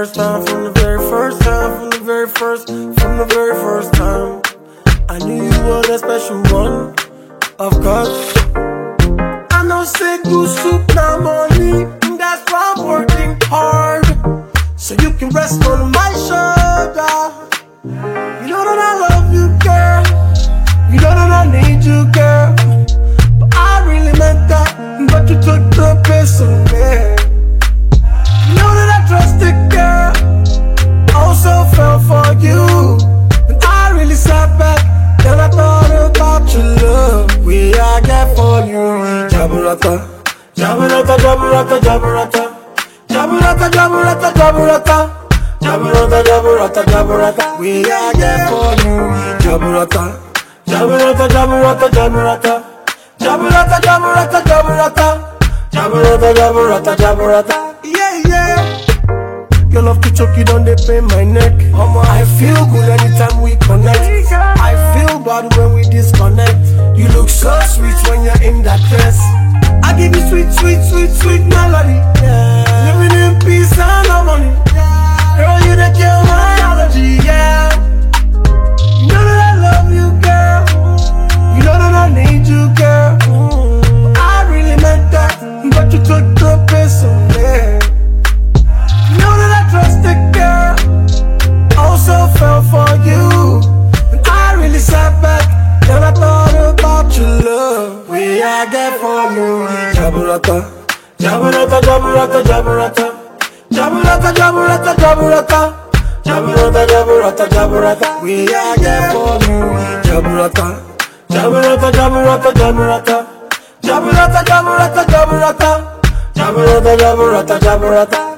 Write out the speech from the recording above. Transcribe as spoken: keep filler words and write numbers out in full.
first time, from the very first time, from the very first, from the very first time, I knew you were the special one, of course. I know say good soup now money, that's why I'm working hard, so you can rest on my shoulder. You know that I love you, girl. You know that I need you, girl. But I really meant that, but you took the piss of me. You know that I trusted, girl, also fell for you. And I really sat back, then I thought about your love. We I get for you. Jaburata, Jaburata, Jaburata, Jaburata, Jaburata, Jaburata, Jaburata, Jaburata, Jaburata, Jaburata. We I get for you. Jaburata, Jaburata, Jaburata, Jaburata, Jaburata, Jaburata, Jaburata, Jaburata, Jaburata, Jaburata. Yeah, yeah. Your love to choke, you don't they pain my neck. Mama, I feel good anytime we connect. I feel bad when we disconnect. You look so sweet when you're in that dress. I give you sweet, sweet, sweet, sweet melody. Yeah. Living in peace and harmony. Girl, you the kill my allergy, yeah. You know that I love you, girl. You know that I need you, girl. But I really meant that, but you took the piss of me. You know that I trusted, girl, also fell for you. And I really sat back, then I thought about your love. We I get for you. Jaburata, Jaburata, Jaburata, Jaburata, Jaburata, Jaburata, Jaburata, Jaburata, Jaburata, Jaburata. We I get for you. Jaburata, Jaburata, Jaburata, Jaburata, Jaburata, Jaburata, Jaburata, Jaburata, Jaburata, Jaburata.